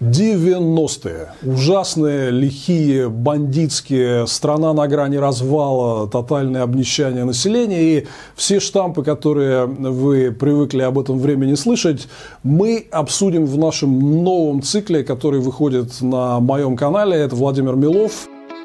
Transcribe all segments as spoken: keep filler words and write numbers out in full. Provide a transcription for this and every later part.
девяностые. Ужасные, лихие, бандитские, страна на грани развала, тотальное обнищание населения и все штампы, которые вы привыкли об этом времени слышать, мы обсудим в нашем новом цикле, который выходит на моем канале. Это Владимир Милов.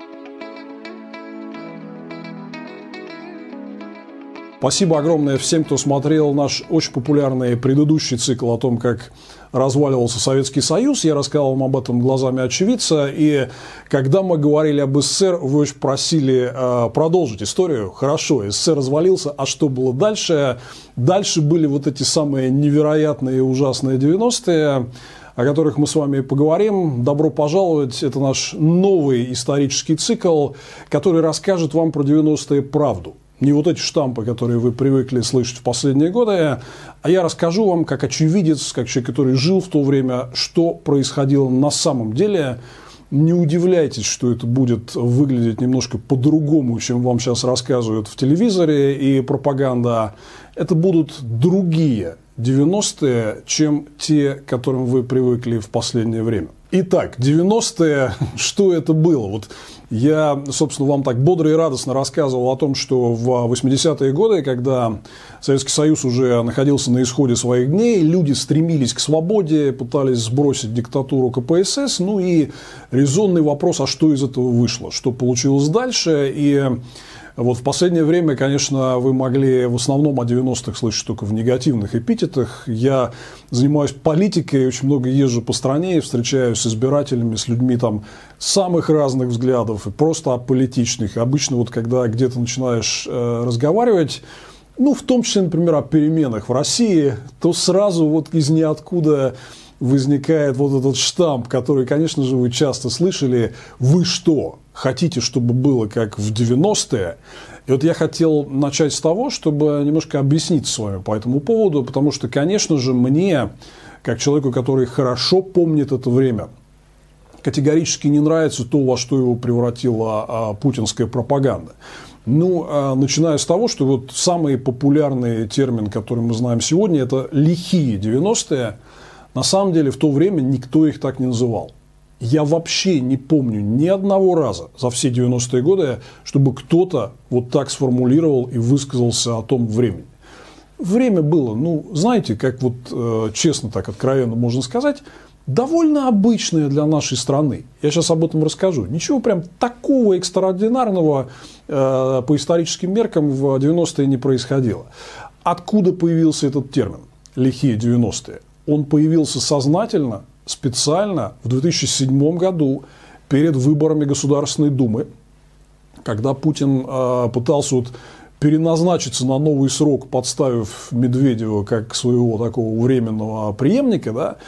Спасибо огромное всем, кто смотрел наш очень популярный предыдущий цикл о том, как разваливался Советский Союз. Я рассказал вам об этом глазами очевидца. И когда мы говорили об СССР, вы очень просили э, продолжить историю. Хорошо, СССР развалился, а что было дальше? Дальше были вот эти самые невероятные и ужасные девяностые, о которых мы с вами поговорим. Добро пожаловать. Это наш новый исторический цикл, который расскажет вам про девяностые правду. Не вот эти штампы, которые вы привыкли слышать в последние годы, а я расскажу вам, как очевидец, как человек, который жил в то время, что происходило на самом деле. Не удивляйтесь, что это будет выглядеть немножко по-другому, чем вам сейчас рассказывают в телевизоре и пропаганда. Это будут другие девяностые, чем те, к которым вы привыкли в последнее время. Итак, девяностые, что это было? Вот я, собственно, вам так бодро и радостно рассказывал о том, что в восьмидесятые годы, когда Советский Союз уже находился на исходе своих дней, люди стремились к свободе, пытались сбросить диктатуру ка пэ эс эс, ну и резонный вопрос, а что из этого вышло, что получилось дальше. И вот в последнее время, конечно, вы могли в основном о девяностых слышать только в негативных эпитетах. Я занимаюсь политикой, очень много езжу по стране, встречаюсь с избирателями, с людьми там самых разных взглядов, и просто аполитичных. Обычно вот когда где-то начинаешь э, разговаривать, ну, в том числе, например, о переменах в России, то сразу вот из ниоткуда возникает вот этот штамп, который, конечно же, вы часто слышали: «Вы что, хотите, чтобы было как в девяностые?» И вот я хотел начать с того, чтобы немножко объяснить с вами по этому поводу, потому что, конечно же, мне, как человеку, который хорошо помнит это время, категорически не нравится то, во что его превратила а, путинская пропаганда. Ну, а, начиная с того, что вот самый популярный термин, который мы знаем сегодня, это лихие девяностые. На самом деле, в то время никто их так не называл. Я вообще не помню ни одного раза за все девяностые годы, чтобы кто-то вот так сформулировал и высказался о том времени. Время было, ну, знаете, как вот э, честно, так откровенно можно сказать, довольно обычное для нашей страны. Я сейчас об этом расскажу. Ничего прям такого экстраординарного э, по историческим меркам в девяностые не происходило. Откуда появился этот термин «лихие девяностые»? Он появился сознательно, специально в две тысячи седьмом году перед выборами Государственной Думы, когда Путин э, пытался вот переназначиться на новый срок, подставив Медведева как своего такого временного преемника, да.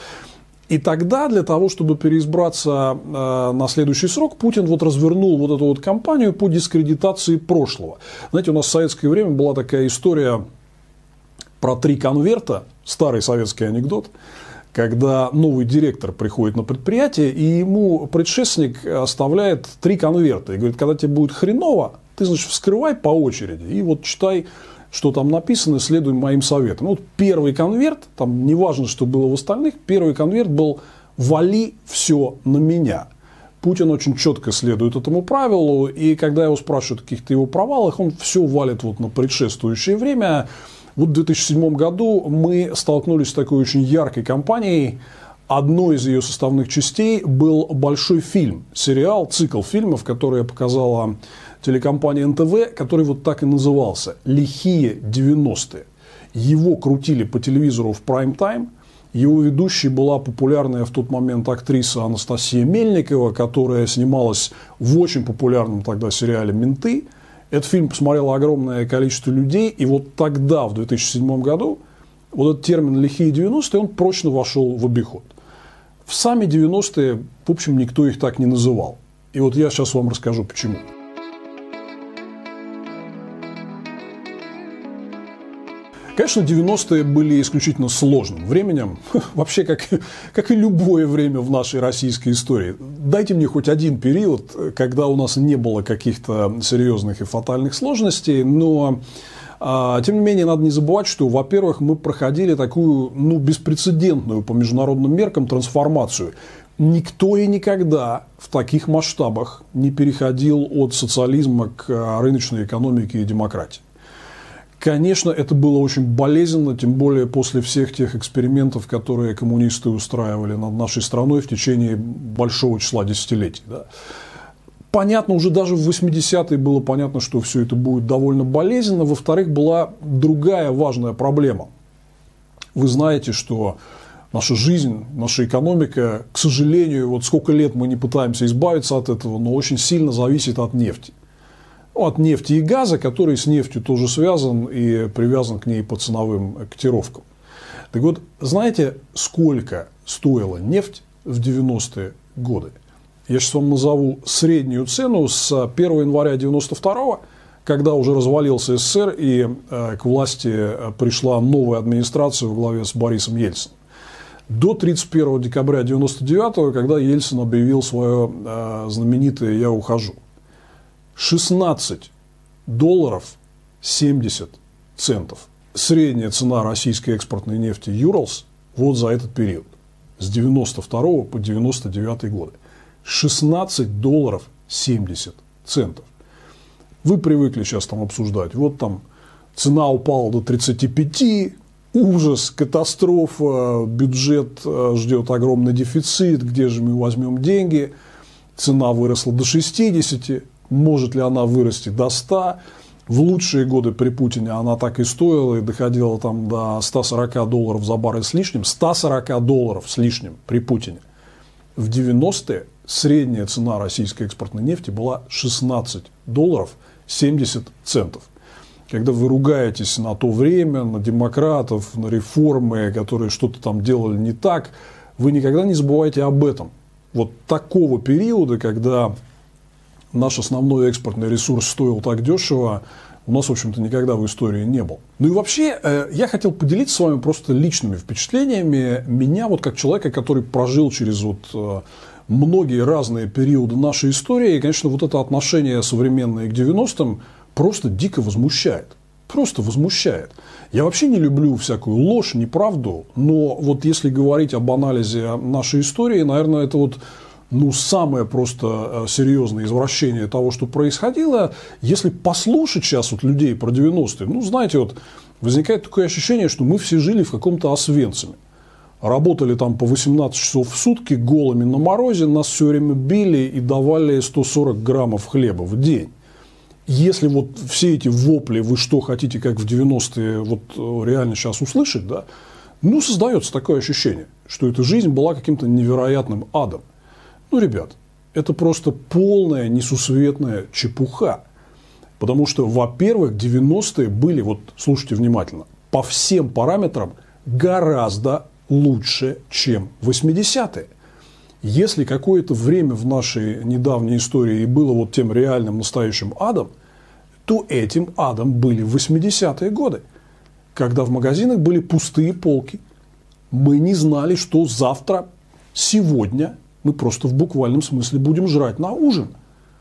И тогда для того, чтобы переизбраться э, на следующий срок, Путин вот развернул вот эту вот кампанию по дискредитации прошлого. Знаете, у нас в советское время была такая история про три конверта, старый советский анекдот, когда новый директор приходит на предприятие, и ему предшественник оставляет три конверта. И говорит: когда тебе будет хреново, ты, значит, вскрывай по очереди и вот читай, что там написано, следуй моим советам. Вот первый конверт, там неважно, что было в остальных, первый конверт был: вали все на меня. Путин очень четко следует этому правилу, и когда его спрашивают о каких-то его провалах, он все валит вот на предшествующее время. Вот в две тысячи седьмом году мы столкнулись с такой очень яркой кампанией. Одной из ее составных частей был большой фильм, сериал, цикл фильмов, который показала телекомпания эн тэ вэ, который вот так и назывался «Лихие девяностые». Его крутили по телевизору в прайм-тайм. Его ведущей была популярная в тот момент актриса Анастасия Мельникова, которая снималась в очень популярном тогда сериале «Менты». Этот фильм посмотрело огромное количество людей, и вот тогда, в две тысячи седьмом году, вот этот термин «лихие девяностые», он прочно вошел в обиход. В сами девяностые, в общем, никто их так не называл. И вот я сейчас вам расскажу, почему. Конечно, девяностые были исключительно сложным временем, вообще как, как и любое время в нашей российской истории. Дайте мне хоть один период, когда у нас не было каких-то серьезных и фатальных сложностей, но а, тем не менее надо не забывать, что, во-первых, мы проходили такую, ну, беспрецедентную по международным меркам трансформацию. Никто и никогда в таких масштабах не переходил от социализма к рыночной экономике и демократии. Конечно, это было очень болезненно, тем более после всех тех экспериментов, которые коммунисты устраивали над нашей страной в течение большого числа десятилетий. Да. Понятно, уже даже в восьмидесятые было понятно, что все это будет довольно болезненно. Во-вторых, была другая важная проблема. Вы знаете, что наша жизнь, наша экономика, к сожалению, вот сколько лет мы не пытаемся избавиться от этого, но очень сильно зависит от нефти. От нефти и газа, который с нефтью тоже связан и привязан к ней по ценовым котировкам. Так вот, знаете, сколько стоила нефть в девяностые годы? Я сейчас вам назову среднюю цену с первого января девяносто второго, когда уже развалился СССР и к власти пришла новая администрация во главе с Борисом Ельциным. До тридцать первого декабря девяносто девятого, когда Ельцин объявил свое знаменитое «Я ухожу». шестнадцать долларов семьдесят центов. Средняя цена российской экспортной нефти «Юралс» вот за этот период. С девяносто второго по девяносто девятый годы. шестнадцать долларов семьдесят центов. Вы привыкли сейчас там обсуждать. Вот там цена упала до тридцати пяти. Ужас, катастрофа, бюджет ждет огромный дефицит. Где же мы возьмем деньги? Цена выросла до шестидесяти. Может ли она вырасти до ста? В лучшие годы при Путине она так и стоила и доходила там до ста сорока долларов за баррель с лишним. ста сорока долларов с лишним при Путине. В девяностые средняя цена российской экспортной нефти была шестнадцать долларов семьдесят центов. Когда вы ругаетесь на то время, на демократов, на реформы, которые что-то там делали не так, вы никогда не забывайте об этом. Вот такого периода, когда наш основной экспортный ресурс стоил так дешево, у нас, в общем-то, никогда в истории не был. Ну и вообще, я хотел поделиться с вами просто личными впечатлениями меня, вот как человека, который прожил через вот многие разные периоды нашей истории. И, конечно, вот это отношение современное к девяностым просто дико возмущает. Просто возмущает. Я вообще не люблю всякую ложь, неправду, но вот если говорить об анализе нашей истории, наверное, это вот ну, самое просто серьезное извращение того, что происходило. Если послушать сейчас вот людей про девяностые, ну, знаете, вот возникает такое ощущение, что мы все жили в каком-то Освенциме. Работали там по восемнадцать часов в сутки голыми на морозе, нас все время били и давали сто сорок граммов хлеба в день. Если вот все эти вопли, вы что хотите, как в девяностые, вот реально сейчас услышать, да, ну, создается такое ощущение, что эта жизнь была каким-то невероятным адом. Ну, ребят, это просто полная несусветная чепуха. Потому что, во-первых, девяностые были, вот слушайте внимательно, по всем параметрам гораздо лучше, чем восьмидесятые. Если какое-то время в нашей недавней истории было вот тем реальным настоящим адом, то этим адом были восьмидесятые годы, когда в магазинах были пустые полки. Мы не знали, что завтра, сегодня мы просто в буквальном смысле будем жрать на ужин.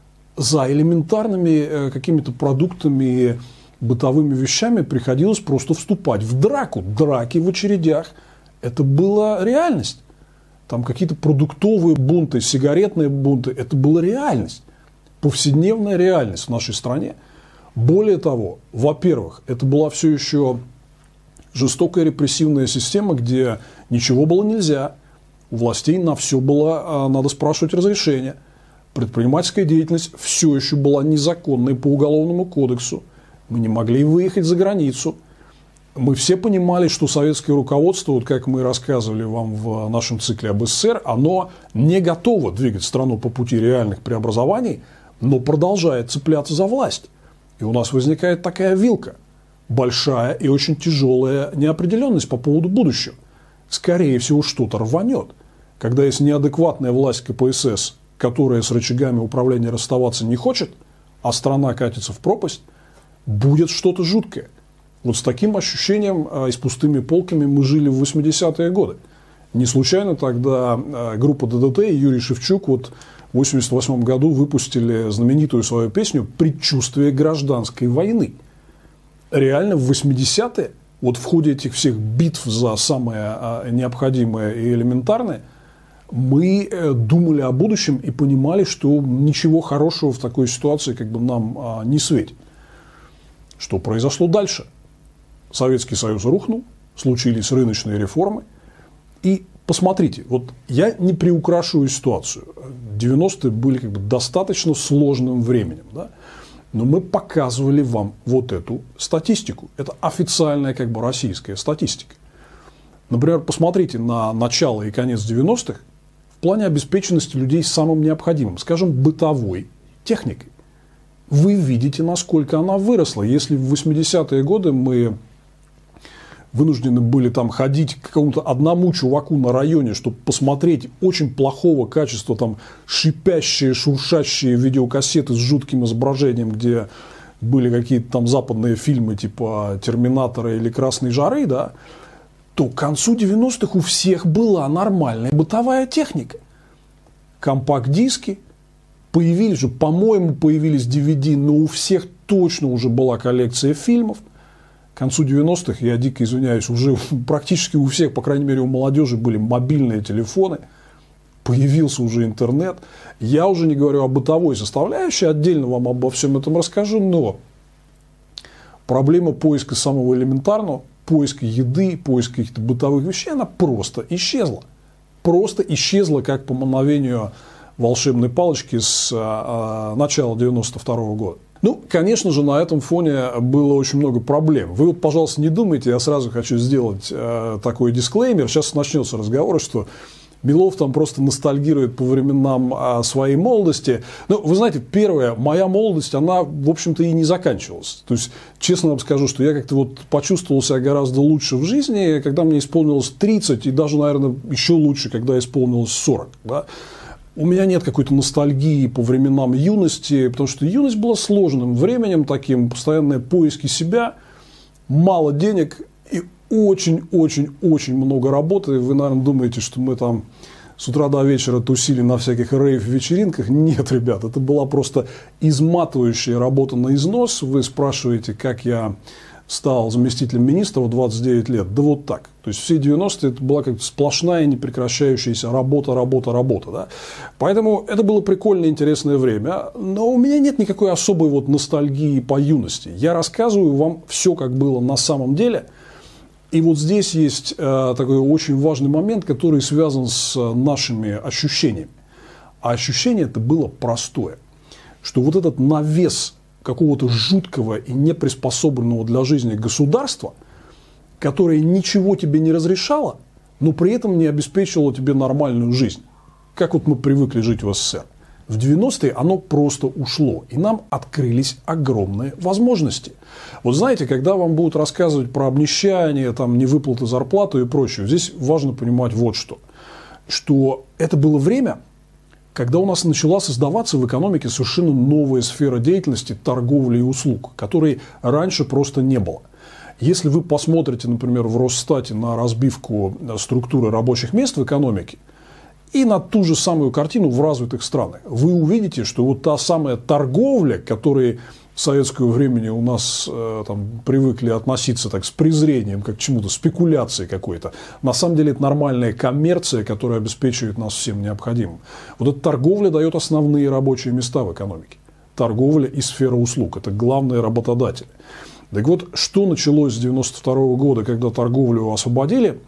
За элементарными какими-то продуктами, бытовыми вещами приходилось просто вступать в драку. Драки в очередях. Это была реальность. Там какие-то продуктовые бунты, сигаретные бунты. Это была реальность. Повседневная реальность в нашей стране. Более того, во-первых, это была все еще жестокая репрессивная система, где ничего было нельзя. У властей на все было, надо спрашивать разрешение. Предпринимательская деятельность все еще была незаконной по Уголовному кодексу. Мы не могли выехать за границу. Мы все понимали, что советское руководство, вот как мы рассказывали вам в нашем цикле об СССР, оно не готово двигать страну по пути реальных преобразований, но продолжает цепляться за власть. И у нас возникает такая вилка. Большая и очень тяжелая неопределенность по поводу будущего. Скорее всего, что-то рванет. Когда есть неадекватная власть ка пэ эс эс, которая с рычагами управления расставаться не хочет, а страна катится в пропасть, будет что-то жуткое. Вот с таким ощущением и с пустыми полками мы жили в восьмидесятые годы. Не случайно тогда группа дэ дэ тэ и Юрий Шевчук вот в восемьдесят восьмом году выпустили знаменитую свою песню «Предчувствие гражданской войны». Реально в восьмидесятые, вот в ходе этих всех битв за самое необходимое и элементарное, Мы думали о будущем и понимали, что ничего хорошего в такой ситуации как бы нам а, не светит. Что произошло дальше? Советский Союз рухнул, случились рыночные реформы. И посмотрите, вот я не приукрашиваю ситуацию. девяностые были как бы достаточно сложным временем. Да? Но мы показывали вам вот эту статистику. Это официальная как бы российская статистика. Например, посмотрите на начало и конец девяностых в плане обеспеченности людей самым необходимым, скажем, бытовой техникой. Вы видите, насколько она выросла. Если в восьмидесятые годы мы вынуждены были там ходить к какому-то одному чуваку на районе, чтобы посмотреть очень плохого качества там шипящие, шуршащие видеокассеты с жутким изображением, где были какие-то там западные фильмы типа «Терминатора» или «Красной жары», да, то к концу девяностых у всех была нормальная бытовая техника. Компакт-диски появились же, по-моему, появились ди ви ди, но у всех точно уже была коллекция фильмов. К концу девяностых, я дико извиняюсь, уже практически у всех, по крайней мере у молодежи, были мобильные телефоны, появился уже интернет. Я уже не говорю о бытовой составляющей, отдельно вам обо всем этом расскажу, но проблема поиска самого элементарного, поиска еды, поиска каких-то бытовых вещей, она просто исчезла. Просто исчезла, как по мановению волшебной палочки с а, начала девяносто второго года. Ну, конечно же, на этом фоне было очень много проблем. Вы вот, пожалуйста, не думайте, я сразу хочу сделать э, такой дисклеймер. Сейчас начнется разговор, что Белов там просто ностальгирует по временам э, своей молодости. Ну, вы знаете, первая, моя молодость, она, в общем-то, и не заканчивалась. То есть, честно вам скажу, что я как-то вот почувствовал себя гораздо лучше в жизни, когда мне исполнилось тридцать, и даже, наверное, еще лучше, когда исполнилось сорок. Да? У меня нет какой-то ностальгии по временам юности, потому что юность была сложным временем таким, постоянные поиски себя, мало денег и очень-очень-очень много работы. Вы, наверное, думаете, что мы там с утра до вечера тусили на всяких рейв-вечеринках. Нет, ребят, это была просто изматывающая работа на износ. Вы спрашиваете, как я стал заместителем министра в двадцать девять лет. Да вот так. То есть все девяностые это была как сплошная непрекращающаяся работа, работа, работа. Да? Поэтому это было прикольное, интересное время. Но у меня нет никакой особой вот ностальгии по юности. Я рассказываю вам все, как было на самом деле. И вот здесь есть э, такой очень важный момент, который связан с нашими ощущениями. А ощущение это было простое. Что вот этот навес какого-то жуткого и неприспособленного для жизни государства, которое ничего тебе не разрешало, но при этом не обеспечивало тебе нормальную жизнь. Как вот мы привыкли жить в СССР. В девяностые оно просто ушло, и нам открылись огромные возможности. Вот знаете, когда вам будут рассказывать про обнищание, там, невыплаты зарплаты и прочее, здесь важно понимать вот что. Что это было время, когда у нас начала создаваться в экономике совершенно новая сфера деятельности торговли и услуг, которой раньше просто не было. Если вы посмотрите, например, в Росстате на разбивку структуры рабочих мест в экономике и на ту же самую картину в развитых странах, вы увидите, что вот та самая торговля, к которой в советское времени у нас э, там, привыкли относиться так, с презрением, как к чему-то, спекуляции какой-то. На самом деле это нормальная коммерция, которая обеспечивает нас всем необходимым. Вот эта торговля дает основные рабочие места в экономике. Торговля и сфера услуг – это главные работодатели. Так вот, что началось с девяносто второго года, когда торговлю освободили,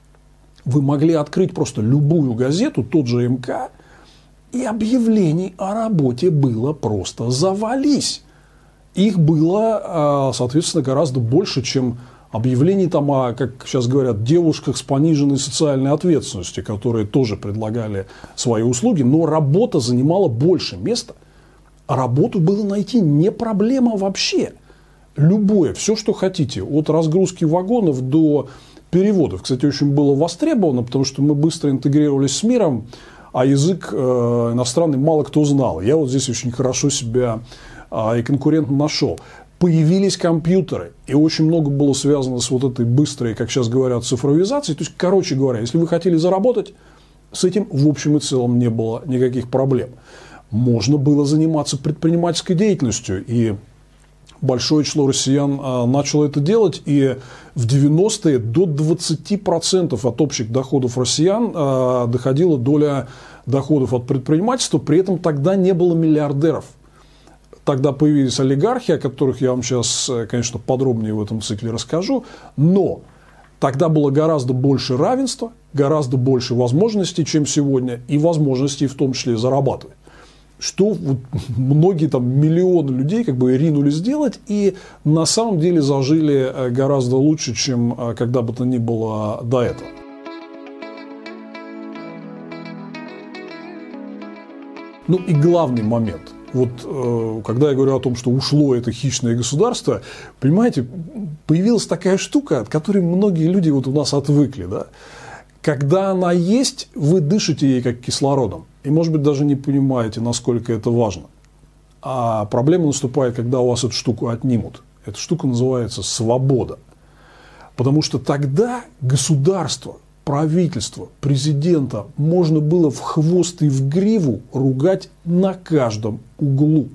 вы могли открыть просто любую газету, тот же эм ка, и объявлений о работе было просто завались. Их было, соответственно, гораздо больше, чем объявлений там о, как сейчас говорят, девушках с пониженной социальной ответственностью, которые тоже предлагали свои услуги, но работа занимала больше места. А работу было найти не проблема вообще. Любое, все, что хотите, от разгрузки вагонов до переводов. Кстати, очень было востребовано, потому что мы быстро интегрировались с миром, а язык э, иностранный мало кто знал. Я вот здесь очень хорошо себя и конкурентно нашел. Появились компьютеры, и очень много было связано с вот этой быстрой, как сейчас говорят, цифровизацией. То есть, короче говоря, если вы хотели заработать, с этим в общем и целом не было никаких проблем. Можно было заниматься предпринимательской деятельностью, и большое число россиян а, начало это делать, и в девяностые до двадцати процентов от общих доходов россиян а, доходила доля доходов от предпринимательства, при этом тогда не было миллиардеров. Тогда появились олигархи, о которых я вам сейчас, конечно, подробнее в этом цикле расскажу, но тогда было гораздо больше равенства, гораздо больше возможностей, чем сегодня, и возможностей в том числе зарабатывать. Что вот многие там миллионы людей как бы ринулись делать и на самом деле зажили гораздо лучше, чем когда бы то ни было до этого. Ну и главный момент. Вот э, когда я говорю о том, что ушло это хищное государство, понимаете, появилась такая штука, от которой многие люди вот у нас отвыкли. Да? Когда она есть, вы дышите ей как кислородом. И, может быть, даже не понимаете, насколько это важно. А проблема наступает, когда у вас эту штуку отнимут. Эта штука называется свобода. Потому что тогда государство, правительство, президента можно было в хвост и в гриву ругать на каждом углу.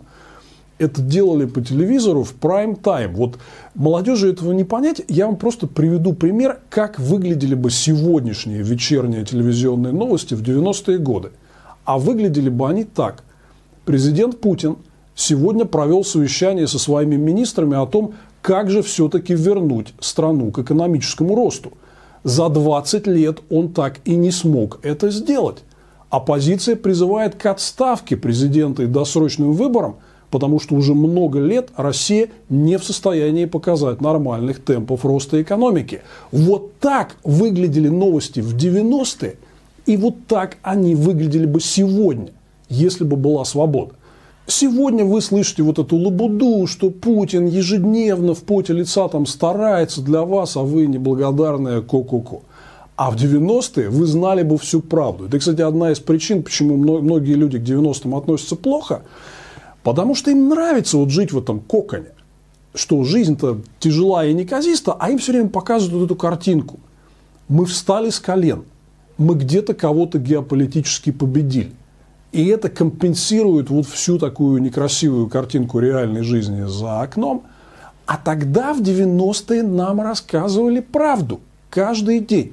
Это делали по телевизору в прайм-тайм. Вот молодежи этого не понять. Я вам просто приведу пример, как выглядели бы сегодняшние вечерние телевизионные новости в девяностые годы. А выглядели бы они так. Президент Путин сегодня провел совещание со своими министрами о том, как же все-таки вернуть страну к экономическому росту. За двадцать лет он так и не смог это сделать. Оппозиция призывает к отставке президента и досрочным выборам, потому что уже много лет Россия не в состоянии показать нормальных темпов роста экономики. Вот так выглядели новости в девяностые, и вот так они выглядели бы сегодня, если бы была свобода. Сегодня вы слышите вот эту лабуду, что Путин ежедневно в поте лица там старается для вас, а вы неблагодарная ко-ко-ко. А в девяностые вы знали бы всю правду. Это, кстати, одна из причин, почему многие люди к девяностым относятся плохо, потому что им нравится вот жить в этом коконе, что жизнь-то тяжела и неказиста, а им все время показывают вот эту картинку. Мы встали с колен, мы где-то кого-то геополитически победили. И это компенсирует вот всю такую некрасивую картинку реальной жизни за окном. А тогда в девяностые нам рассказывали правду каждый день.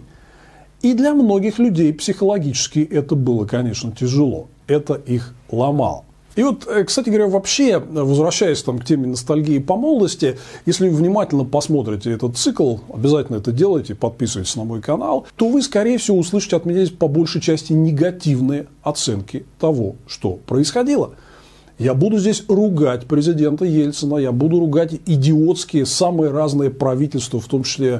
И для многих людей психологически это было, конечно, тяжело. Это их ломало. И вот, кстати говоря, вообще, возвращаясь там к теме ностальгии по молодости, если вы внимательно посмотрите этот цикл, обязательно это делайте, подписывайтесь на мой канал, то вы, скорее всего, услышите от меня здесь по большей части негативные оценки того, что происходило. Я буду здесь ругать президента Ельцина, я буду ругать идиотские, самые разные правительства, в том числе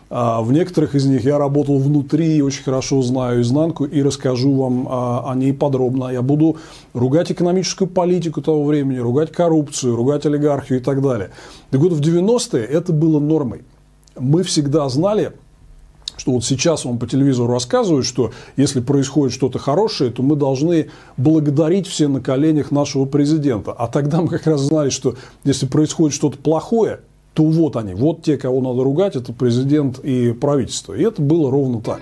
в некоторых из них я работал внутри, очень хорошо знаю изнанку и расскажу вам о ней подробно. Я буду ругать экономическую политику того времени, ругать коррупцию, ругать олигархию и так далее. Так вот, в девяностые это было нормой. Мы всегда знали, что вот сейчас вам по телевизору рассказывают, что если происходит что-то хорошее, то мы должны благодарить все на коленях нашего президента. А тогда мы как раз знали, что если происходит что-то плохое, то вот они, вот те, кого надо ругать, это президент и правительство. И это было ровно так.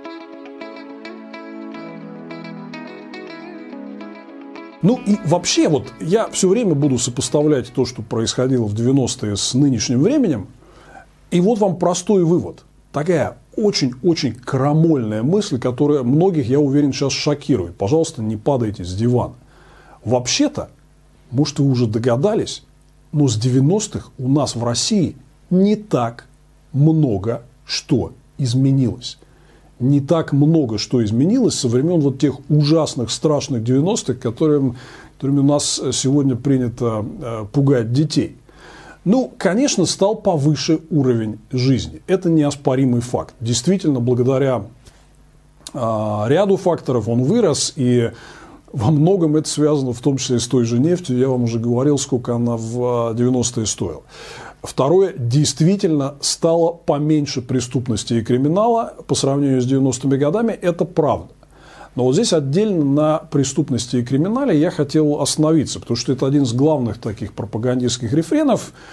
Ну и вообще, вот я все время буду сопоставлять то, что происходило в девяностые с нынешним временем. И вот вам простой вывод. Такая очень-очень крамольная мысль, которая многих, я уверен, сейчас шокирует. Пожалуйста, не падайте с дивана. Вообще-то, может, вы уже догадались, но с девяностых у нас в России не так много что изменилось. Не так много что изменилось со времен вот тех ужасных, страшных девяностых, которыми, которыми у нас сегодня принято э, пугать детей. Ну, конечно, стал повыше уровень жизни. Это неоспоримый факт. Действительно, благодаря э, ряду факторов он вырос, и во многом это связано в том числе с той же нефтью. Я вам уже говорил, сколько она в девяностые стоила. Второе, действительно стало поменьше преступности и криминала по сравнению с девяностыми годами. Это правда. Но вот здесь отдельно на преступности и криминале я хотел остановиться, потому что это один из главных таких пропагандистских рефренов.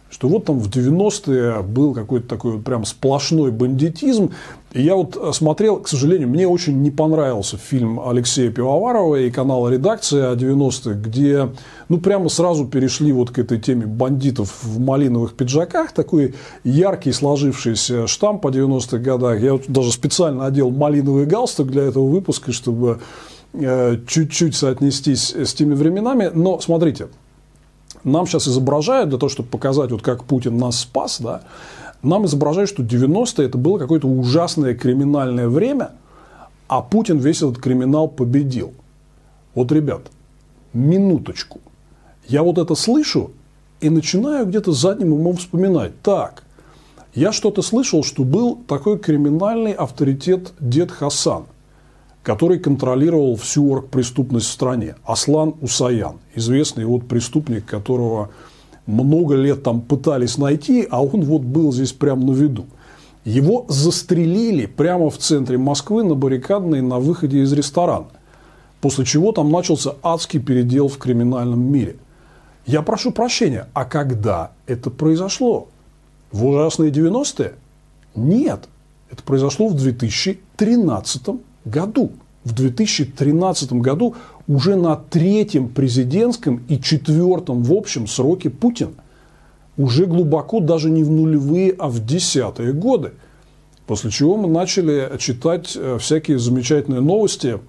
что вот там в девяностые был какой-то такой вот прям сплошной бандитизм. И я вот смотрел, к сожалению, мне очень не понравился фильм Алексея Пивоварова и канала «Редакция» о девяностых, где ну прямо сразу перешли вот к этой теме бандитов в малиновых пиджаках. Такой яркий сложившийся штамп по девяностых годах. Я вот даже специально одел малиновый галстук для этого выпуска, чтобы э, чуть-чуть соотнестись с теми временами. Но смотрите. Нам сейчас изображают, для того, чтобы показать, вот как Путин нас спас, да, нам изображают, что девяностые это было какое-то ужасное криминальное время, а Путин весь этот криминал победил. Вот, ребят, минуточку. Я вот это слышу и начинаю где-то задним умом вспоминать. Так, я что-то слышал, что был такой криминальный авторитет дед Хасан, который контролировал всю оргпреступность в стране. Аслан Усаян, известный вот преступник, которого много лет там пытались найти, а он вот был здесь прямо на виду. Его застрелили прямо в центре Москвы на баррикадной на выходе из ресторана, после чего там начался адский передел в криминальном мире. Я прошу прощения, а когда это произошло? В ужасные девяностые? Нет, это произошло в две тысячи тринадцатом году. В две тысячи тринадцатом году уже на третьем президентском и четвертом в общем сроке Путина. Уже глубоко даже не в нулевые, а в десятые годы. После чего мы начали читать всякие замечательные новости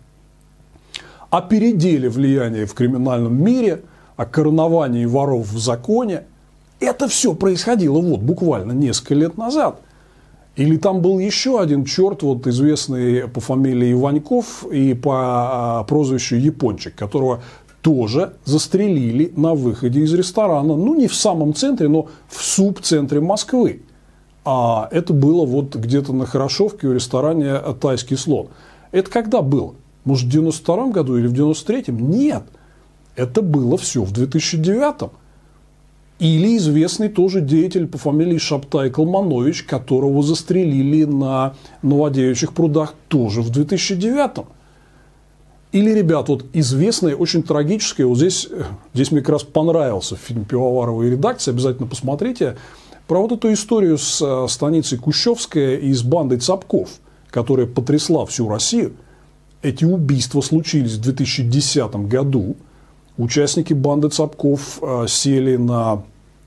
о переделе влияния в криминальном мире, о короновании воров в законе. Это все происходило вот буквально несколько лет назад. Или там был еще один черт, вот известный по фамилии Иваньков и по прозвищу Япончик, которого тоже застрелили на выходе из ресторана. Ну, не в самом центре, но в субцентре Москвы. А это было вот где-то на Хорошевке у ресторане «Тайский слон». Это когда было? Может, в девяносто втором году или в девяносто третьем? Нет. Это было все в две тысячи девятом. Или известный тоже деятель по фамилии Шабтай Калманович, которого застрелили на Новодевичьих прудах тоже в две тысячи девятом. Или, ребят, вот известное, очень трагическое, вот здесь, здесь мне как раз понравился фильм Пивоварова и «Редакция», обязательно посмотрите, про вот эту историю с станицей Кущевская и с бандой Цапков, которая потрясла всю Россию. Эти убийства случились в две тысячи десятом году. Участники банды Цапков сели на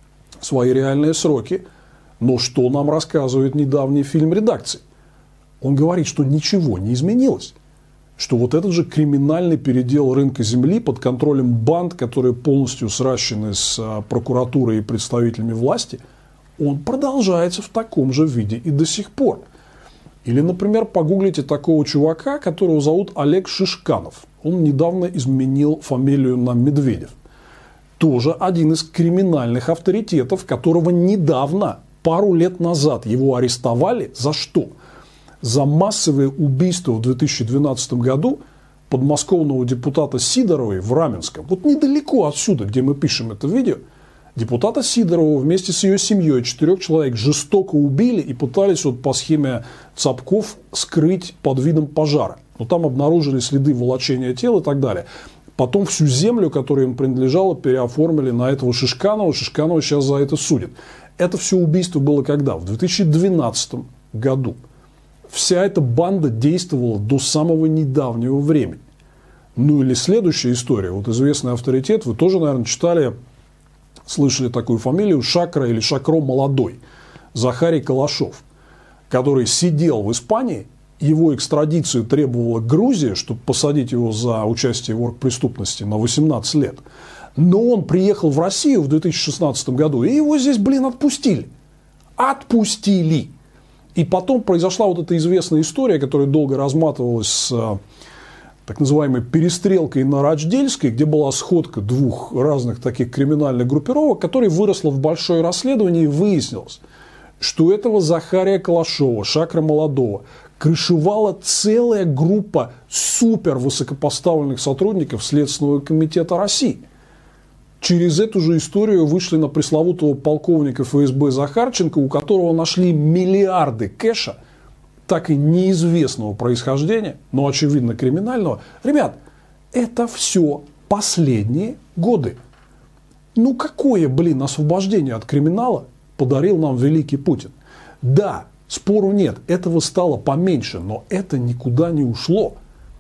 свои реальные сроки. Но что нам рассказывает недавний фильм «Редакции»? Он говорит, что ничего не изменилось. Что вот этот же криминальный передел рынка земли под контролем банд, которые полностью сращены с прокуратурой и представителями власти, он продолжается в таком же виде и до сих пор. Или, например, погуглите такого чувака, которого зовут Олег Шишканов. Он недавно изменил фамилию на Медведев. Тоже один из криминальных авторитетов, которого недавно, пару лет назад, его арестовали. За что? За массовые убийства в две тысячи двенадцатом году подмосковного депутата Сидоровой в Раменском. Вот недалеко отсюда, где мы пишем это видео, депутата Сидорова вместе с ее семьей, четырех человек, жестоко убили и пытались вот по схеме Цапков скрыть под видом пожара. Но там обнаружили следы волочения тела и так далее. Потом всю землю, которая им принадлежала, переоформили на этого Шишканова. Шишканова сейчас за это судят. Это все убийство было когда? В две тысячи двенадцатом году. Вся эта банда действовала до самого недавнего времени. Ну или следующая история. Вот известный авторитет, вы тоже, наверное, читали, слышали такую фамилию, Шакра или Шакро Молодой, Захарий Калашов, который сидел в Испании. Его экстрадицию требовала Грузия, чтобы посадить его за участие в оргпреступности на восемнадцать лет. Но он приехал в Россию в две тысячи шестнадцатом году, и его здесь, блин, отпустили. Отпустили. И потом произошла вот эта известная история, которая долго разматывалась с так называемой перестрелкой на Рочдельской, где была сходка двух разных таких криминальных группировок, которая выросла в большое расследование, и выяснилось, что этого Захария Калашова, Шакра Молодого, крышевала целая группа супер высокопоставленных сотрудников Следственного комитета России. Через эту же историю вышли на пресловутого полковника эф эс бэ Захарченко, у которого нашли миллиарды кэша, так и неизвестного происхождения, но очевидно криминального. Ребят, это все последние годы. Ну какое, блин, освобождение от криминала подарил нам великий Путин? Да, спору нет, этого стало поменьше, но это никуда не ушло.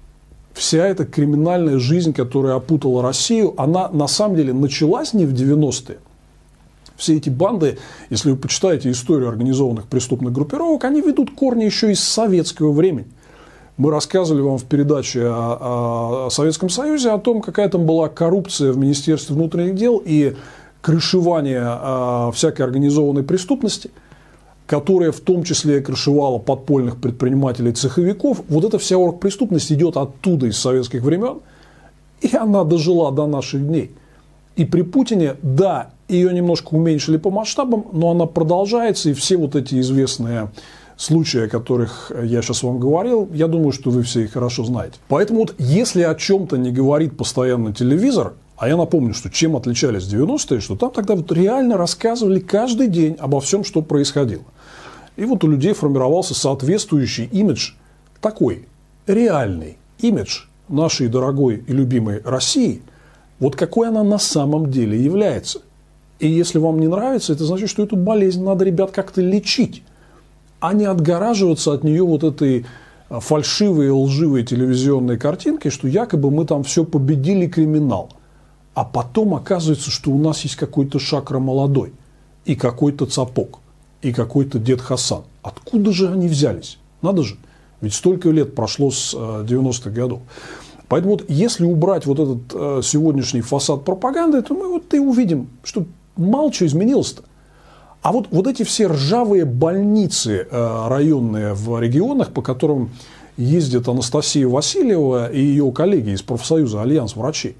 Вся эта криминальная жизнь, которая опутала Россию, она на самом деле началась не в девяностые. Все эти банды, если вы почитаете историю организованных преступных группировок, они ведут корни еще из советского времени. Мы рассказывали вам в передаче о, о Советском Союзе, о том, какая там была коррупция в Министерстве внутренних дел и крышевание а, всякой организованной преступности, которая в том числе крышевала подпольных предпринимателей-цеховиков. Вот эта вся оргпреступность идет оттуда, из советских времен, и она дожила до наших дней. И при Путине, да, ее немножко уменьшили по масштабам, но она продолжается, и все вот эти известные случаи, о которых я сейчас вам говорил, я думаю, что вы все их хорошо знаете. Поэтому вот если о чем-то не говорит постоянно телевизор, а я напомню, что чем отличались девяностые, что там тогда вот реально рассказывали каждый день обо всем, что происходило. И вот у людей формировался соответствующий имидж, такой реальный имидж нашей дорогой и любимой России, вот какой она на самом деле является. И если вам не нравится, это значит, что эту болезнь надо, ребят, как-то лечить, а не отгораживаться от нее вот этой фальшивой и лживой телевизионной картинкой, что якобы мы там все победили криминал. А потом оказывается, что у нас есть какой-то Шакра молодой, и какой-то Цапок, и какой-то Дед Хасан. Откуда же они взялись? Надо же. Ведь столько лет прошло с девяностых годов. Поэтому вот если убрать вот этот сегодняшний фасад пропаганды, то мы вот и увидим, что мало чего изменилось-то. А вот, вот эти все ржавые больницы э, районные в регионах, по которым ездит Анастасия Васильева и ее коллеги из профсоюза «Альянс врачей»,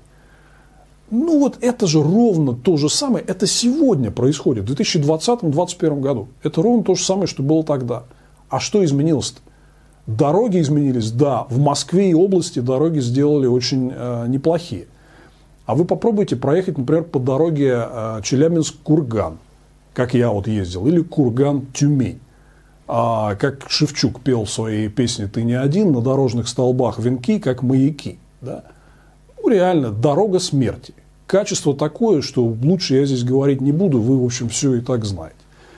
ну вот это же ровно то же самое, это сегодня происходит, в две тысячи двадцатом — две тысячи двадцать первом году. Это ровно то же самое, что было тогда. А что изменилось-то? Дороги изменились, да, в Москве и области дороги сделали очень э, неплохие. А вы попробуйте проехать, например, по дороге э, Челябинск-Курган, как я вот ездил, или Курган-Тюмень. А как Шевчук пел в своей песне «Ты не один», на дорожных столбах венки, как маяки. Да? Ну, реально, дорога смерти. Качество такое, что лучше я здесь говорить не буду, вы, в общем, все и так знаете.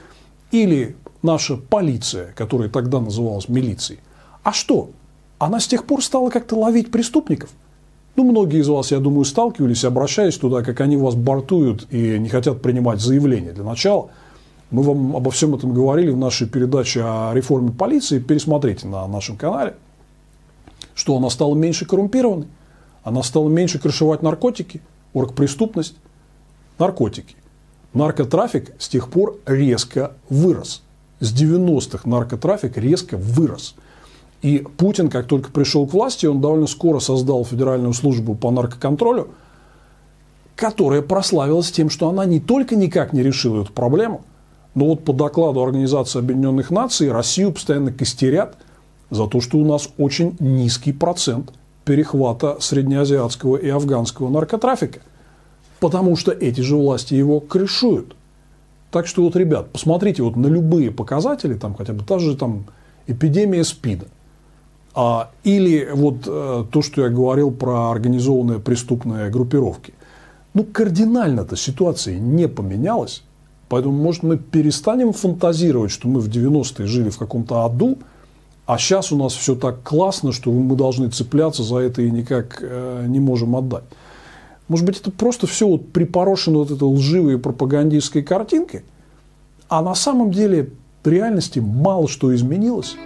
Или наша полиция, которая тогда называлась милицией. А что? Она с тех пор стала как-то ловить преступников. Ну, многие из вас, я думаю, сталкивались, обращаясь туда, как они вас бортуют и не хотят принимать заявления. Для начала мы вам обо всем этом говорили в нашей передаче о реформе полиции. Пересмотрите на нашем канале, что она стала меньше коррумпированной, она стала меньше крышевать наркотики, оргпреступность, наркотики. Наркотрафик с тех пор резко вырос. С девяностых наркотрафик резко вырос. И Путин, как только пришел к власти, он довольно скоро создал Федеральную службу по наркоконтролю, которая прославилась тем, что она не только никак не решила эту проблему, но вот по докладу Организации Объединенных Наций Россию постоянно костерят за то, что у нас очень низкий процент перехвата среднеазиатского и афганского наркотрафика, потому что эти же власти его крышуют. Так что вот, ребят, посмотрите вот на любые показатели, там хотя бы та же там эпидемия СПИДа, а, или вот а, то, что я говорил про организованные преступные группировки. Ну, кардинально-то ситуация не поменялась, поэтому, может, мы перестанем фантазировать, что мы в девяностые жили в каком-то аду, а сейчас у нас все так классно, что мы должны цепляться за это и никак э, не можем отдать. Может быть, это просто все вот припорошено вот этой лживой пропагандистской картинкой, а на самом деле в реальности мало что изменилось.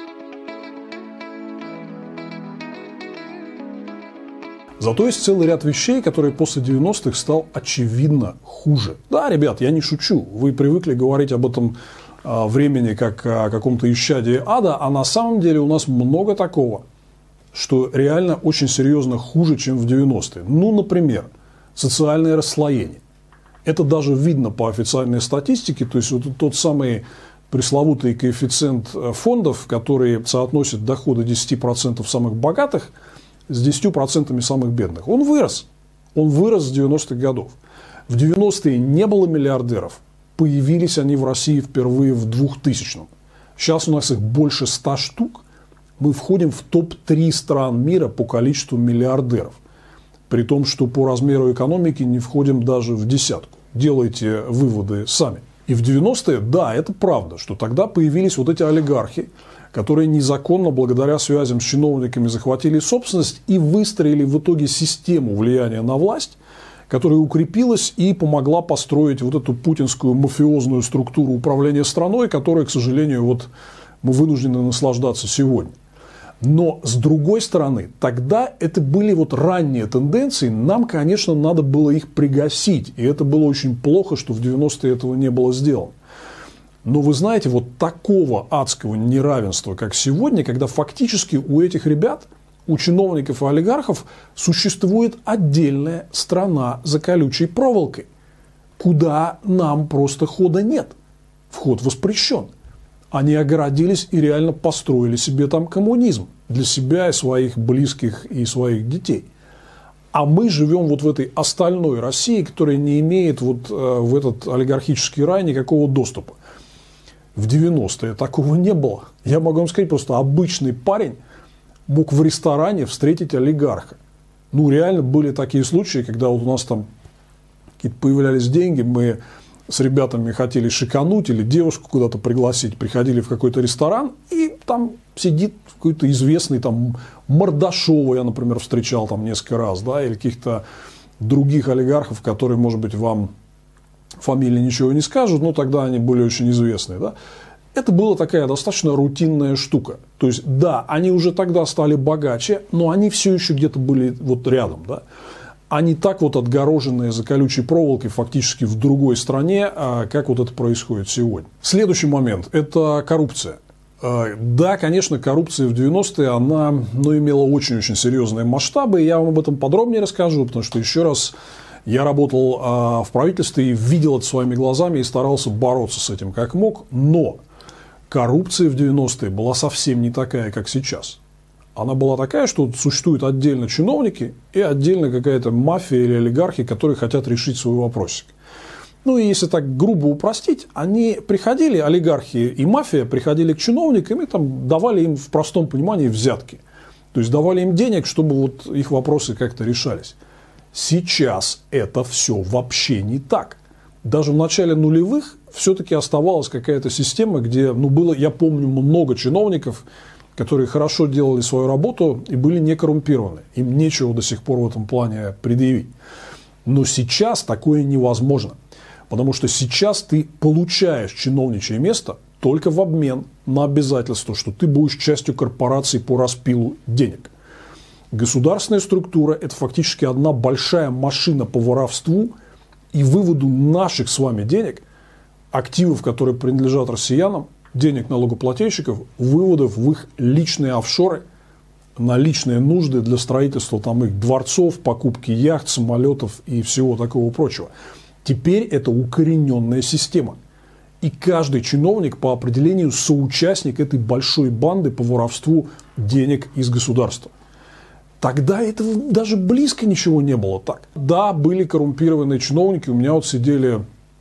Зато есть целый ряд вещей, которые после девяностых стал очевидно хуже. Да, ребят, я не шучу. Вы привыкли говорить об этом а, времени как о каком-то исчадии ада, а на самом деле у нас много такого, что реально очень серьезно хуже, чем в девяностые. Ну, например, социальное расслоение. Это даже видно по официальной статистике, то есть вот тот самый пресловутый коэффициент фондов, который соотносит доходы десять процентов самых богатых с десятью процентами самых бедных. Он вырос. Он вырос с девяностых годов. В девяностые не было миллиардеров. Появились они в России впервые в двухтысячном. Сейчас у нас их больше ста штук. Мы входим в топ три стран мира по количеству миллиардеров. при том, что по размеру экономики не входим даже в десятку. Делайте выводы сами. И в девяностые, да, это правда, что тогда появились вот эти олигархи, которые незаконно, благодаря связям с чиновниками, захватили собственность и выстроили в итоге систему влияния на власть, которая укрепилась и помогла построить вот эту путинскую мафиозную структуру управления страной, которой, к сожалению, вот мы вынуждены наслаждаться сегодня. Но, с другой стороны, тогда это были вот ранние тенденции, нам, конечно, надо было их пригасить, и это было очень плохо, что в девяностые этого не было сделано. Но вы знаете, вот такого адского неравенства, как сегодня, когда фактически у этих ребят, у чиновников и олигархов существует отдельная страна за колючей проволокой, куда нам просто хода нет, вход воспрещен. Они огородились и реально построили себе там коммунизм для себя и своих близких и своих детей. А мы живем вот в этой остальной России, которая не имеет вот в этот олигархический рай никакого доступа. В девяностые такого не было. Я могу вам сказать, просто обычный парень мог в ресторане встретить олигарха. Ну, реально были такие случаи, когда вот у нас там какие-то появлялись деньги, мы с ребятами хотели шикануть или девушку куда-то пригласить, приходили в какой-то ресторан, и там сидит какой-то известный там Мордашова, я, например, встречал там несколько раз, да, или каких-то других олигархов, которые, может быть, вам фамилии ничего не скажут, но тогда они были очень известные, да. Это была такая достаточно рутинная штука. То есть, да, они уже тогда стали богаче, но они все еще где-то были вот рядом, да. Они так вот отгороженные за колючей проволокой фактически в другой стране, как вот это происходит сегодня. Следующий момент – это коррупция. Да, конечно, коррупция в девяностые, она, ну, имела очень-очень серьезные масштабы, и я вам об этом подробнее расскажу, потому что, еще раз, я работал в правительстве и видел это своими глазами и старался бороться с этим как мог, но коррупция в девяностые была совсем не такая, как сейчас. Она была такая, что существуют отдельно чиновники и отдельно какая-то мафия или олигархи, которые хотят решить свой вопросик. Ну и если так грубо упростить, они приходили, олигархи и мафия приходили к чиновникам и там давали им в простом понимании взятки. То есть давали им денег, чтобы вот их вопросы как-то решались. Сейчас это все вообще не так. Даже в начале нулевых все-таки оставалась какая-то система, где, ну, было, я помню, много чиновников, которые хорошо делали свою работу и были не коррумпированы. Им нечего до сих пор в этом плане предъявить. Но сейчас такое невозможно. Потому что сейчас ты получаешь чиновничье место только в обмен на обязательство, что ты будешь частью корпорации по распилу денег. Государственная структура – это фактически одна большая машина по воровству и выводу наших с вами денег, активов, которые принадлежат россиянам, денег налогоплательщиков, выводов в их личные офшоры, на личные нужды для строительства там их дворцов, покупки яхт, самолетов и всего такого прочего. Теперь это укорененная система. И каждый чиновник по определению соучастник этой большой банды по воровству денег из государства. Тогда этого даже близко ничего не было так. Да, были коррумпированные чиновники, у меня вот сидели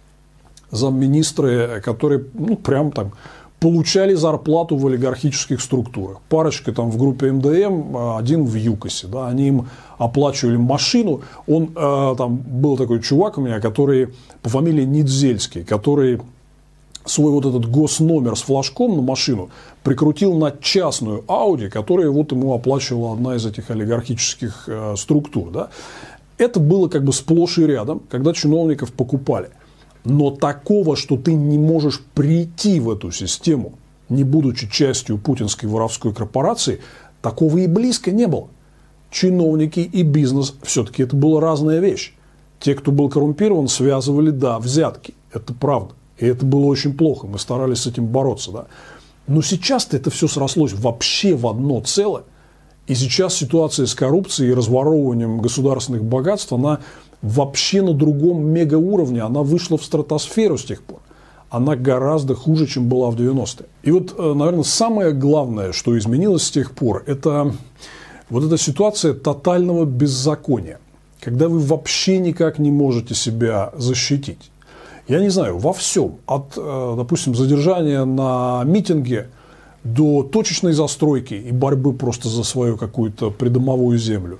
замминистры, которые, ну, прям там получали зарплату в олигархических структурах. Парочка там в группе эм дэ эм, один в ЮКОСе. Да, они им оплачивали машину. Он, э, там был такой чувак у меня, который по фамилии Недзельский, который свой вот этот госномер с флажком на машину прикрутил на частную Ауди, которая вот ему оплачивала одна из этих олигархических э, структур. Да. Это было как бы сплошь и рядом, когда чиновников покупали. Но такого, что ты не можешь прийти в эту систему, не будучи частью путинской воровской корпорации, такого и близко не было. Чиновники и бизнес все-таки это была разная вещь. Те, кто был коррумпирован, связывали, да, взятки. Это правда. И это было очень плохо. Мы старались с этим бороться. Да. Но сейчас-то это все срослось вообще в одно целое. И сейчас ситуация с коррупцией и разворовыванием государственных богатств, она вообще на другом мегауровне, она вышла в стратосферу с тех пор. Она гораздо хуже, чем была в девяностые. И вот, наверное, самое главное, что изменилось с тех пор, это вот эта ситуация тотального беззакония, когда вы вообще никак не можете себя защитить. Я не знаю, во всем, от, допустим, задержания на митинге до точечной застройки и борьбы просто за свою какую-то придомовую землю,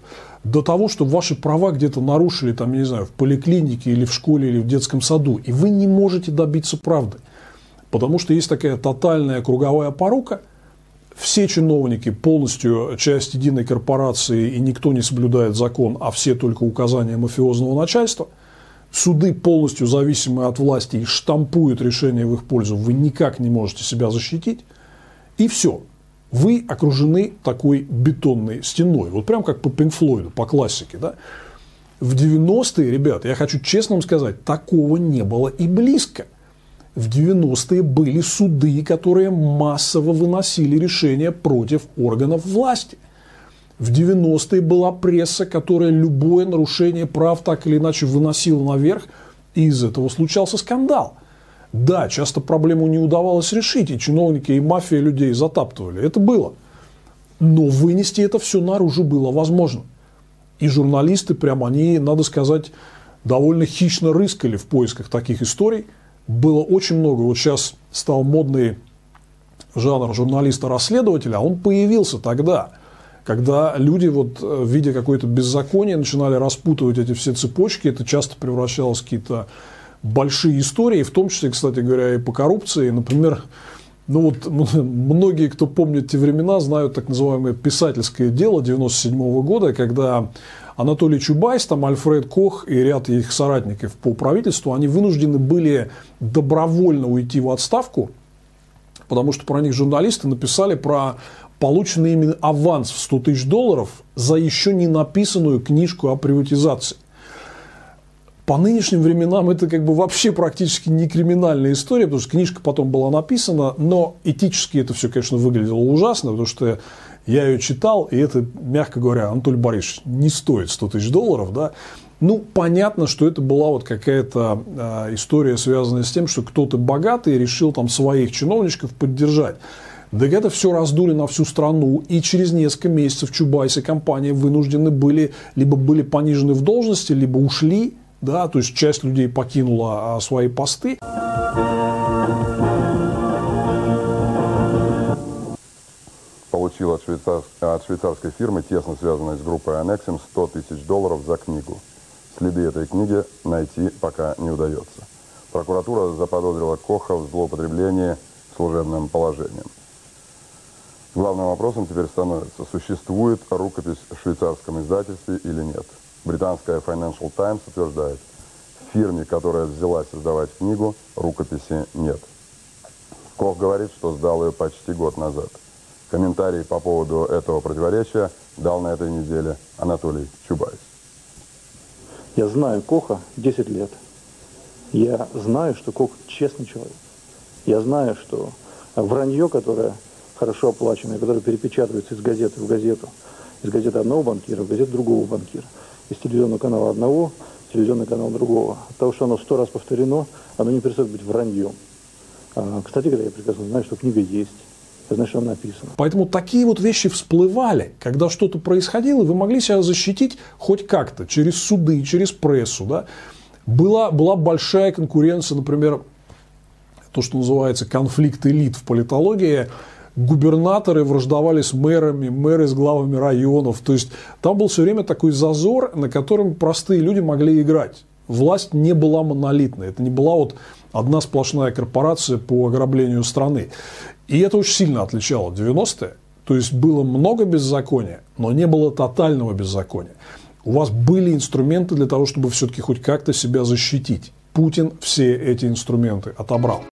до того, что ваши права где-то нарушили, там, я не знаю, в поликлинике или в школе или в детском саду, и вы не можете добиться правды. Потому что есть такая тотальная круговая порука. Все чиновники полностью часть единой корпорации, и никто не соблюдает закон, а все только указания мафиозного начальства. Суды полностью зависимы от власти и штампуют решения в их пользу. Вы никак не можете себя защитить. И все. Вы окружены такой бетонной стеной. Вот прям как по Пинк Флойду, по классике. Да? В девяностые, ребят, я хочу честно вам сказать, такого не было и близко. В девяностые были суды, которые массово выносили решения против органов власти. В девяностые была пресса, которая любое нарушение прав так или иначе выносила наверх, и из этого случался скандал. Да, часто проблему не удавалось решить, и чиновники, и мафия людей затаптывали. Это было. Но вынести это все наружу было возможно. И журналисты, прям они, надо сказать, довольно хищно рыскали в поисках таких историй. Было очень много. Вот сейчас стал модный жанр журналиста-расследователя, а он появился тогда, когда люди, вот, видя какое-то беззаконие, начинали распутывать эти все цепочки. Это часто превращалось в какие-то большие истории, в том числе, кстати говоря, и по коррупции. Например, ну вот, многие, кто помнит те времена, знают так называемое писательское дело девяносто седьмого года, когда Анатолий Чубайс, там Альфред Кох и ряд их соратников по правительству, они вынуждены были добровольно уйти в отставку, потому что про них журналисты написали про полученный ими аванс в сто тысяч долларов за еще не написанную книжку о приватизации. По нынешним временам это как бы вообще практически не криминальная история, потому что книжка потом была написана, но этически это все, конечно, выглядело ужасно, потому что я ее читал, и это, мягко говоря, Анатолий Борисович, не стоит сто тысяч долларов, да. Ну, понятно, что это была вот какая-то э, история, связанная с тем, что кто-то богатый решил там своих чиновничков поддержать. Так это все раздули на всю страну, и через несколько месяцев Чубайс и компания вынуждены были, либо были понижены в должности, либо ушли, да, то есть часть людей покинула а, свои посты. Получил от, швейцар... от швейцарской фирмы, тесно связанной с группой Annexium, сто тысяч долларов за книгу. Следы этой книги найти пока не удается. Прокуратура заподозрила Коха в злоупотреблении служебным положением. Главным вопросом теперь становится, существует рукопись в швейцарском издательстве или нет. Британская Financial Times утверждает, в фирме, которая взялась создавать книгу, рукописи нет. Кох говорит, что сдал ее почти год назад. Комментарий по поводу этого противоречия дал на этой неделе Анатолий Чубайс. Я знаю Коха десять лет. Я знаю, что Кох честный человек. Я знаю, что вранье, которое хорошо оплаченное, которое перепечатывается из газеты в газету, из газеты одного банкира в газету другого банкира, из телевизионного канала одного, телевизионный канал другого. От того, что оно сто раз повторено, оно не перестает быть враньем. А, кстати говоря, я прекрасно знаю, что книга есть. Я знаю, что она написана. Поэтому такие вот вещи всплывали, когда что-то происходило, и вы могли себя защитить хоть как-то, через суды, через прессу. Да? Была, была большая конкуренция, например, то, что называется конфликт элит в политологии. Губернаторы враждовали с мэрами, мэры с главами районов. То есть там был все время такой зазор, на котором простые люди могли играть. Власть не была монолитной. Это не была вот одна сплошная корпорация по ограблению страны. И это очень сильно отличало девяностые. То есть было много беззакония, но не было тотального беззакония. У вас были инструменты для того, чтобы все-таки хоть как-то себя защитить. Путин все эти инструменты отобрал.